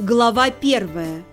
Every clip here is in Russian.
Глава 1.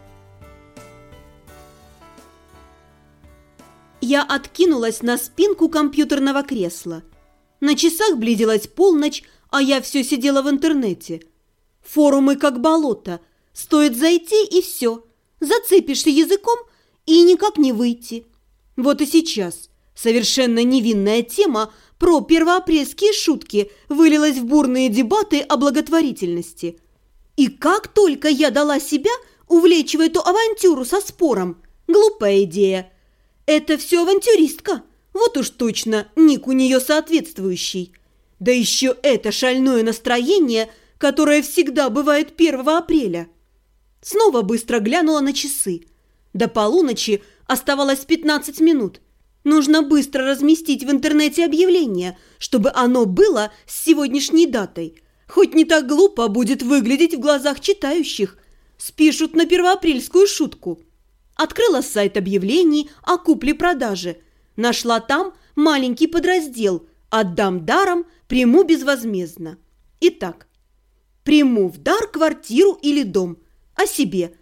Я откинулась на спинку компьютерного кресла. На часах близилась полночь, а я все сидела в интернете. Форумы как болото. Стоит зайти и все. Зацепишься языком и никак не выйти. Вот и сейчас совершенно невинная тема про первоапрельские шутки вылилась в бурные дебаты о благотворительности. И как только я дала себя увлечь в эту авантюру со спором, глупая идея. Это все авантюристка, вот уж точно ник у нее соответствующий. Да еще это шальное настроение, которое всегда бывает 1 апреля. Снова быстро глянула на часы. До полуночи оставалось 15 минут. Нужно быстро разместить в интернете объявление, чтобы оно было с сегодняшней датой. Хоть не так глупо будет выглядеть в глазах читающих. Спишут на первоапрельскую шутку. Открыла сайт объявлений о купле-продаже. Нашла там маленький подраздел «Отдам даром, приму безвозмездно». Итак, приму в дар квартиру или дом. О себе.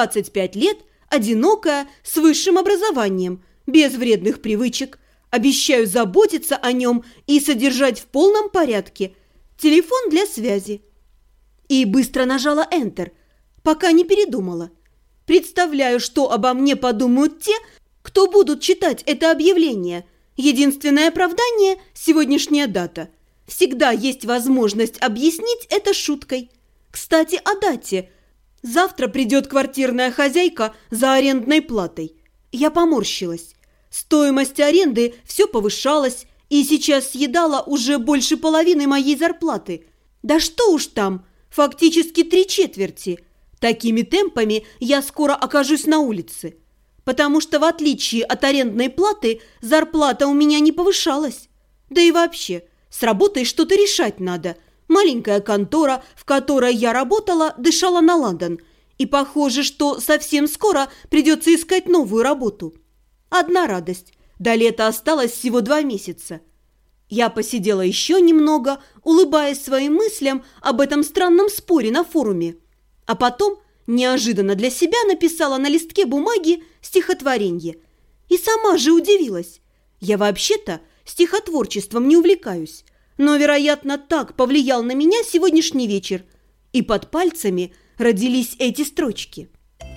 25 лет, одинокая, с высшим образованием, без вредных привычек. Обещаю заботиться о нем и содержать в полном порядке. Телефон для связи. И быстро нажала Enter, пока не передумала. Представляю, что обо мне подумают те, кто будут читать это объявление. Единственное оправдание – сегодняшняя дата. Всегда есть возможность объяснить это шуткой. Кстати, о дате. Завтра придет квартирная хозяйка за арендной платой. Я поморщилась. Стоимость аренды все повышалась, и сейчас съедала уже больше половины моей зарплаты. Да что уж там, фактически 3/4. Такими темпами я скоро окажусь на улице. Потому что, в отличие от арендной платы, зарплата у меня не повышалась. Да и вообще, с работой что-то решать надо. Маленькая контора, в которой я работала, дышала на ладан. И похоже, что совсем скоро придется искать новую работу. Одна радость. До лета осталось всего 2 месяца. Я посидела еще немного, улыбаясь своим мыслям об этом странном споре на форуме. А потом неожиданно для себя написала на листке бумаги стихотворение. И сама же удивилась. Я вообще-то стихотворчеством не увлекаюсь. Но, вероятно, так повлиял на меня сегодняшний вечер. И под пальцами родились эти строчки.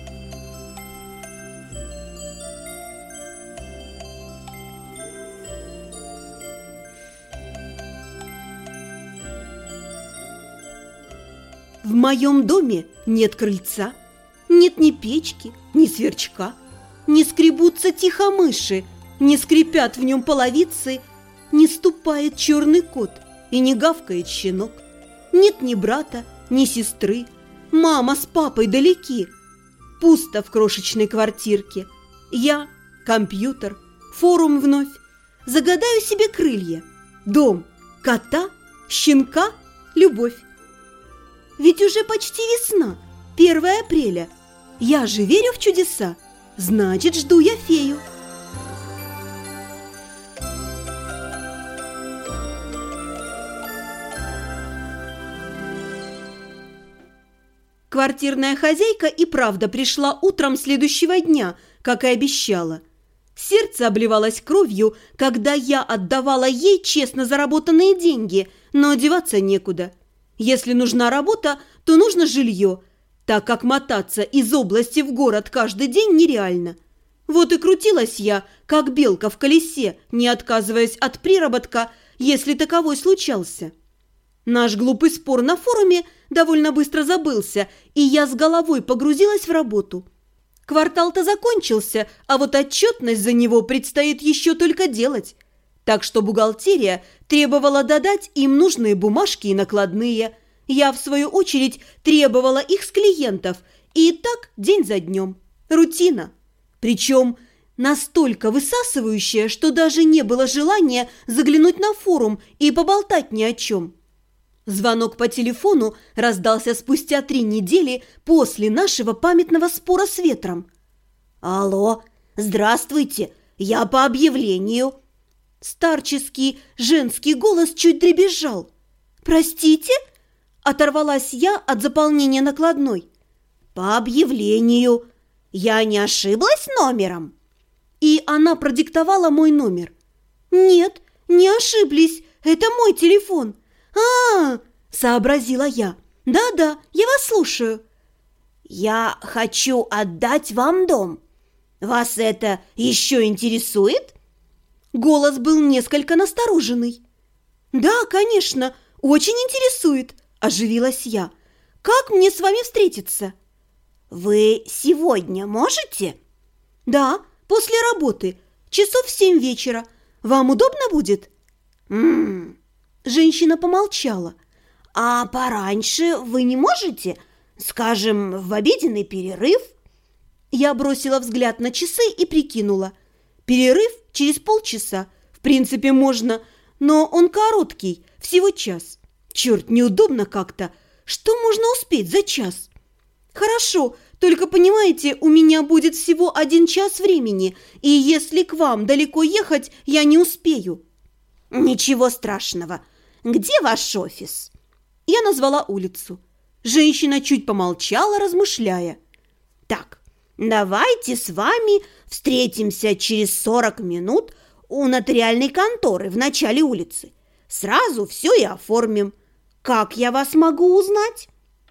В моем доме нет крыльца, нет ни печки, ни сверчка. Не скребутся тихо мыши, не скрипят в нем половицы, не ступает черный кот и не гавкает щенок. Нет ни брата, ни сестры, мама с папой далеки. Пусто в крошечной квартирке. Я, компьютер, форум вновь. Загадаю себе крылья, дом, кота, щенка, любовь. Ведь уже почти весна, 1 апреля. Я же верю в чудеса, значит, жду я фею. Квартирная хозяйка и правда пришла утром следующего дня, как и обещала. Сердце обливалось кровью, когда я отдавала ей честно заработанные деньги, но деваться некуда. Если нужна работа, то нужно жилье, так как мотаться из области в город каждый день нереально. Вот и крутилась я, как белка в колесе, не отказываясь от приработка, если таковой случался. Наш глупый спор на форуме довольно быстро забылся, и я с головой погрузилась в работу. Квартал-то закончился, а вот отчетность за него предстоит еще только делать. Так что бухгалтерия требовала додать им нужные бумажки и накладные. Я, в свою очередь, требовала их с клиентов. И так день за днем. Рутина. Причем настолько высасывающая, что даже не было желания заглянуть на форум и поболтать ни о чем. Звонок по телефону раздался спустя 3 недели после нашего памятного спора с ветром. «Алло, здравствуйте, я по объявлению». Старческий женский голос чуть дребезжал. «Простите?» – оторвалась я от заполнения накладной. по объявлению. Я не ошиблась номером?» И она продиктовала мой номер. «Нет, не ошиблись, это мой телефон». Сообразила я. «Да-да, я вас слушаю». «Я хочу отдать вам дом. Вас это еще интересует?» Голос был несколько настороженный. «Да, конечно, очень интересует», – оживилась я. «Как мне с вами встретиться?» «Вы сегодня можете?» «Да, после работы, часов в 7 вечера. Вам удобно будет?» Женщина помолчала. «А пораньше вы не можете? Скажем, в обеденный перерыв?» Я бросила взгляд на часы и прикинула. Перерыв через полчаса. В принципе, можно, но он короткий, всего час. Черт, неудобно как-то. Что можно успеть за час? Хорошо, только понимаете, у меня будет всего 1 час времени, и если к вам далеко ехать, я не успею. «Ничего страшного. Где ваш офис?» Я назвала улицу. Женщина чуть помолчала, размышляя. «Так, давайте с вами встретимся через 40 минут у нотариальной конторы в начале улицы. Сразу все и оформим. Как я вас могу узнать?»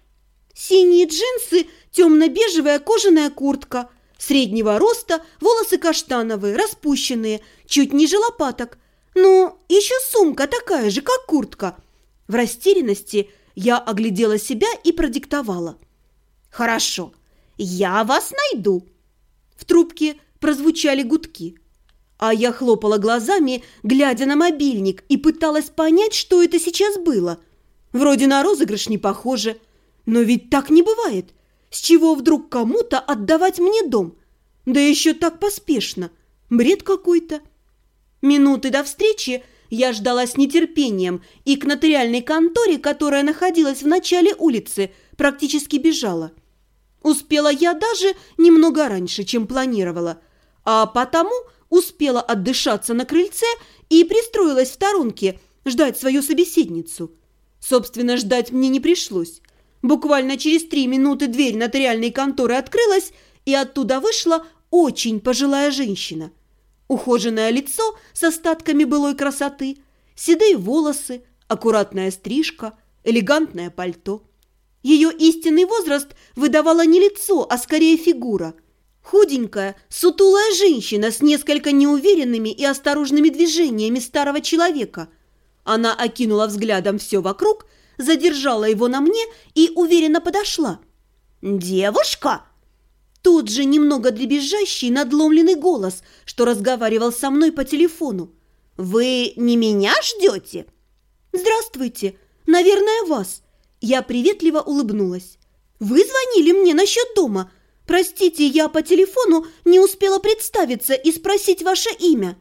Синие джинсы, темно-бежевая кожаная куртка, среднего роста, волосы каштановые, распущенные, чуть ниже лопаток. Ну, еще сумка такая же, как куртка. В растерянности я оглядела себя и продиктовала. «Хорошо, я вас найду». В трубке прозвучали гудки. А я хлопала глазами, глядя на мобильник, и пыталась понять, что это сейчас было. Вроде на розыгрыш не похоже. Но ведь так не бывает. С чего вдруг кому-то отдавать мне дом? Да еще так поспешно. Бред какой-то. Минуты до встречи я ждала с нетерпением и к нотариальной конторе, которая находилась в начале улицы, практически бежала. Успела я даже немного раньше, чем планировала, а потому успела отдышаться на крыльце и пристроилась в сторонке ждать свою собеседницу. Собственно, ждать мне не пришлось. Буквально через 3 минуты дверь нотариальной конторы открылась, и оттуда вышла очень пожилая женщина. Ухоженное лицо с остатками былой красоты, седые волосы, аккуратная стрижка, элегантное пальто. Ее истинный возраст выдавала не лицо, а скорее фигура. Худенькая, сутулая женщина с несколько неуверенными и осторожными движениями старого человека. Она окинула взглядом все вокруг, задержала его на мне и уверенно подошла. «Девушка!» Тут же немного дребезжащий надломленный голос, что разговаривал со мной по телефону. «Вы не меня ждете?» «Здравствуйте! Наверное, вас!» Я приветливо улыбнулась. «Вы звонили мне насчет дома? Простите, я по телефону не успела представиться и спросить ваше имя».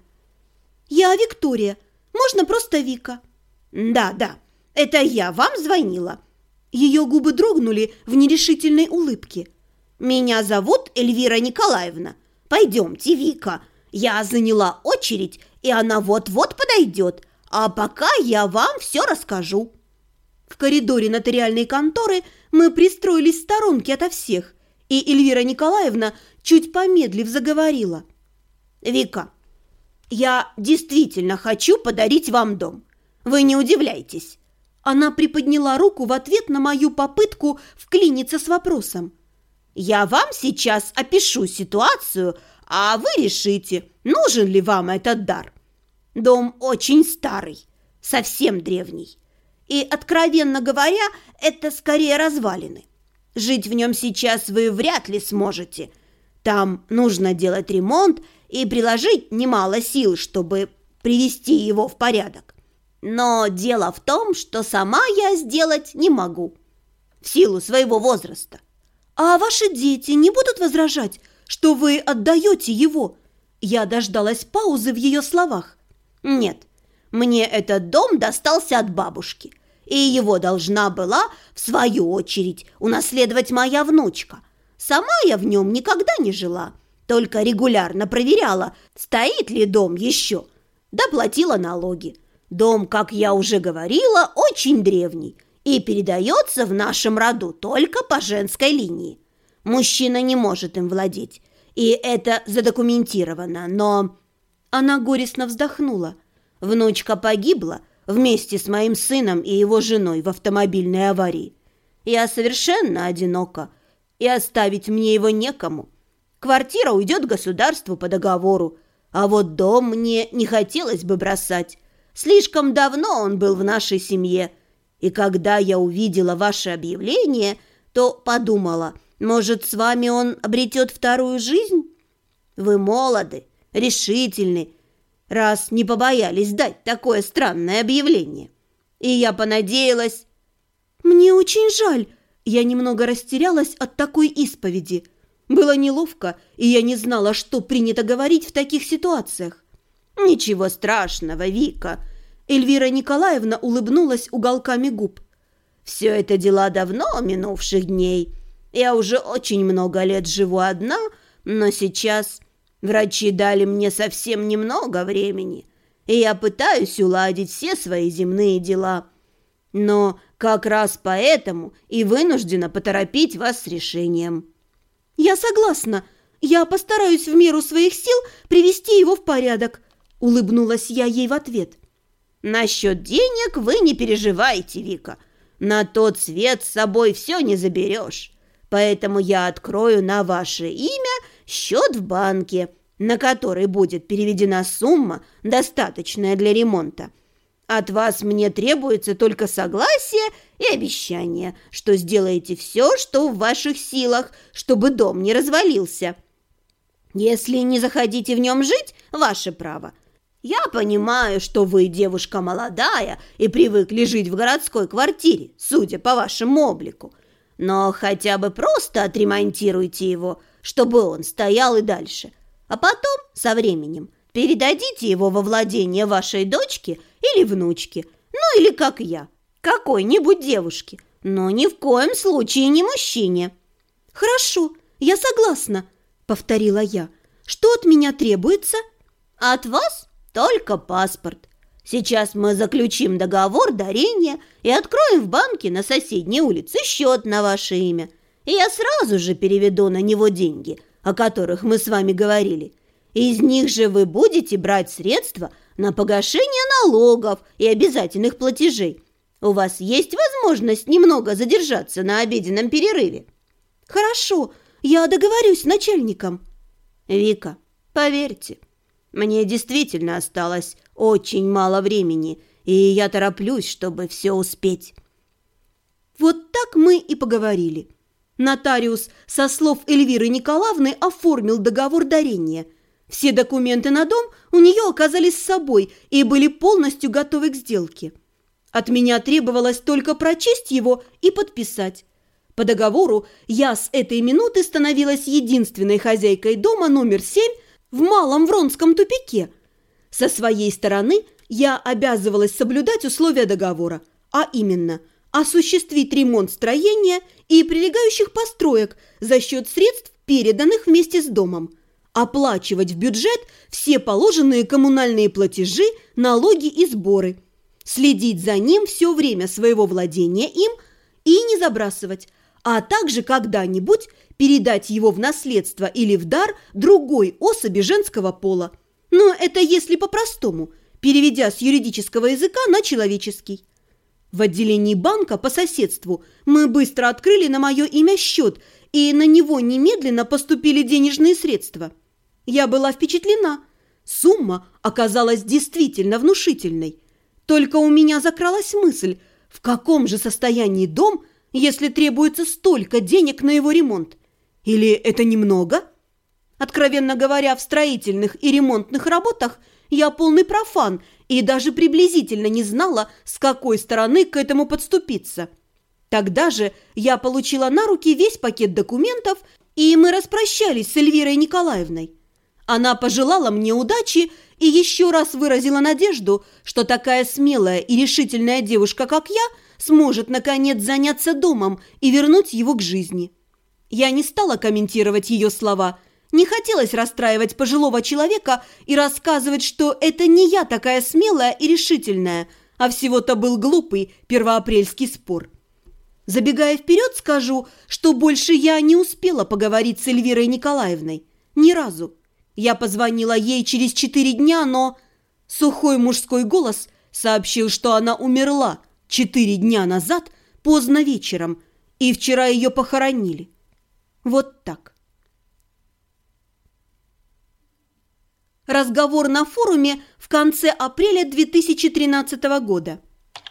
«Я Виктория. Можно просто Вика?» «Да, это я вам звонила». Ее губы дрогнули в нерешительной улыбке. «Меня зовут Эльвира Николаевна. Пойдемте, Вика. Я заняла очередь, и она вот-вот подойдет. А пока я вам все расскажу». В коридоре нотариальной конторы мы пристроились в сторонке ото всех, и Эльвира Николаевна, чуть помедлив, заговорила. «Вика, я действительно хочу подарить вам дом. Вы не удивляйтесь». Она приподняла руку в ответ на мою попытку вклиниться с вопросом. «Я вам сейчас опишу ситуацию, а вы решите, нужен ли вам этот дар. Дом очень старый, совсем древний. И, откровенно говоря, это скорее развалины. Жить в нем сейчас вы вряд ли сможете. Там нужно делать ремонт и приложить немало сил, чтобы привести его в порядок. Но дело в том, что сама я сделать не могу, в силу своего возраста». «А ваши дети не будут возражать, что вы отдаете его?» Я дождалась паузы в ее словах. «Нет, мне этот дом достался от бабушки, и его должна была, в свою очередь, унаследовать моя внучка. Сама я в нем никогда не жила, только регулярно проверяла, стоит ли дом еще, да платила налоги. Дом, как я уже говорила, очень древний и передается в нашем роду только по женской линии. Мужчина не может им владеть, и это задокументировано, но...» Она горестно вздохнула. «Внучка погибла вместе с моим сыном и его женой в автомобильной аварии. Я совершенно одинока, и оставить мне его некому. Квартира уйдет государству по договору, а вот дом мне не хотелось бы бросать. Слишком давно он был в нашей семье, и когда я увидела ваше объявление, то подумала, может, с вами он обретет вторую жизнь? Вы молоды, решительны, раз не побоялись дать такое странное объявление. И я понадеялась...» «Мне очень жаль». Я немного растерялась от такой исповеди. Было неловко, и я не знала, что принято говорить в таких ситуациях. «Ничего страшного, Вика». Эльвира Николаевна улыбнулась уголками губ. «Все это дела давно минувших дней. Я уже очень много лет живу одна, но сейчас врачи дали мне совсем немного времени, и я пытаюсь уладить все свои земные дела. Но как раз поэтому и вынуждена поторопить вас с решением». «Я согласна. Я постараюсь в меру своих сил привести его в порядок», – улыбнулась я ей в ответ. «Насчет денег вы не переживайте, Вика. На тот свет с собой все не заберешь. Поэтому я открою на ваше имя счет в банке, на который будет переведена сумма, достаточная для ремонта. От вас мне требуется только согласие и обещание, что сделаете все, что в ваших силах, чтобы дом не развалился. Если не захотите в нем жить, ваше право. Я понимаю, что вы девушка молодая и привыкли жить в городской квартире, судя по вашему облику. Но хотя бы просто отремонтируйте его, чтобы он стоял и дальше. А потом, со временем, передадите его во владение вашей дочке или внучке, ну или как я, какой-нибудь девушке, но ни в коем случае не мужчине». «Хорошо, я согласна», — повторила я. «Что от меня требуется?» «От вас только паспорт. Сейчас мы заключим договор дарения и откроем в банке на соседней улице счет на ваше имя. И я сразу же переведу на него деньги, о которых мы с вами говорили. Из них же вы будете брать средства на погашение налогов и обязательных платежей. У вас есть возможность немного задержаться на обеденном перерыве». «Хорошо, я договорюсь с начальником». «Вика, поверьте, мне действительно осталось очень мало времени, и я тороплюсь, чтобы все успеть». Вот так мы и поговорили. Нотариус, со слов Эльвиры Николаевны, оформил договор дарения. Все документы на дом у нее оказались с собой и были полностью готовы к сделке. От меня требовалось только прочесть его и подписать. По договору я с этой минуты становилась единственной хозяйкой дома номер 7 в Малом Вронском тупике. Со своей стороны я обязывалась соблюдать условия договора, а именно осуществить ремонт строения и прилегающих построек за счет средств, переданных вместе с домом, оплачивать в бюджет все положенные коммунальные платежи, налоги и сборы, следить за ним все время своего владения им и не забрасывать, а также когда-нибудь передать его в наследство или в дар другой особи женского пола. Но это если по-простому, переведя с юридического языка на человеческий. В отделении банка по соседству мы быстро открыли на мое имя счет, и на него немедленно поступили денежные средства. Я была впечатлена. Сумма оказалась действительно внушительной. Только у меня закралась мысль, в каком же состоянии дом, если требуется столько денег на его ремонт? Или это немного? Откровенно говоря, в строительных и ремонтных работах я полный профан и даже приблизительно не знала, с какой стороны к этому подступиться. Тогда же я получила на руки весь пакет документов, и мы распрощались с Эльвирой Николаевной. Она пожелала мне удачи и еще раз выразила надежду, что такая смелая и решительная девушка, как я, сможет, наконец, заняться домом и вернуть его к жизни. Я не стала комментировать ее слова. Не хотелось расстраивать пожилого человека и рассказывать, что это не я такая смелая и решительная, а всего-то был глупый первоапрельский спор. Забегая вперед, скажу, что больше я не успела поговорить с Эльвирой Николаевной. Ни разу. Я позвонила ей через 4 дня, но сухой мужской голос сообщил, что она умерла 4 дня назад поздно вечером, и вчера ее похоронили. Вот так. Разговор на форуме в конце апреля 2013 года.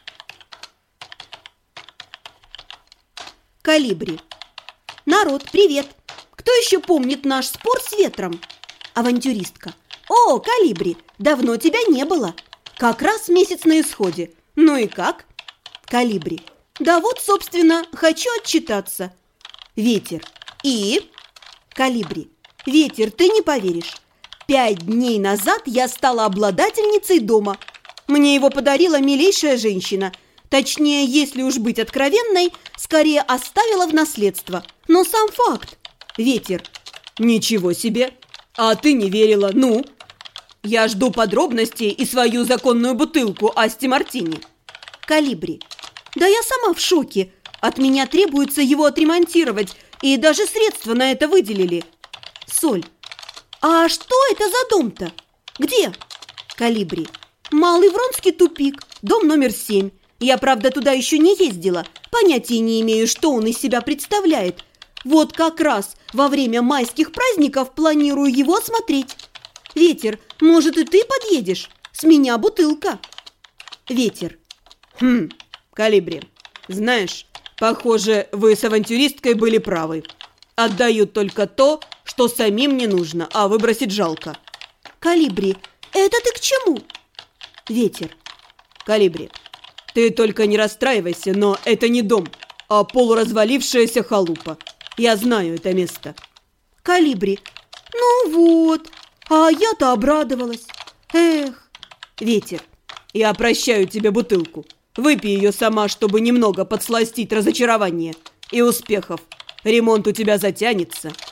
Колибри. Народ, привет! Кто еще помнит наш спор с ветром? Авантюристка. О, Колибри, давно тебя не было. Как раз месяц на исходе. Ну и как? Колибри. Да вот, собственно, хочу отчитаться. Ветер. И? Колибри. Ветер, ты не поверишь. 5 дней назад я стала обладательницей дома. Мне его подарила милейшая женщина. Точнее, если уж быть откровенной, скорее оставила в наследство. Но сам факт. Ветер. Ничего себе. А ты не верила, ну? Я жду подробностей и свою законную бутылку Асти Мартини. Колибри. Да я сама в шоке. От меня требуется его отремонтировать, и даже средства на это выделили. Соль. А что это за дом-то? Где? Колибри. Малый Вронский тупик, дом номер 7. Я, правда, туда еще не ездила. Понятия не имею, что он из себя представляет. Вот как раз во время майских праздников планирую его осмотреть. Ветер, может, и ты подъедешь? С меня бутылка. Ветер. Колибри, знаешь, похоже, вы с авантюристкой были правы. Отдают только то, что самим не нужно, а выбросить жалко. Колибри, это ты к чему? Ветер. Колибри, ты только не расстраивайся, но это не дом, а полуразвалившаяся халупа. Я знаю это место. Колибри. Ну вот, а я-то обрадовалась. Эх. Ветер. Я прощаю тебе бутылку. Выпей ее сама, чтобы немного подсластить разочарование. И успехов. Ремонт у тебя затянется.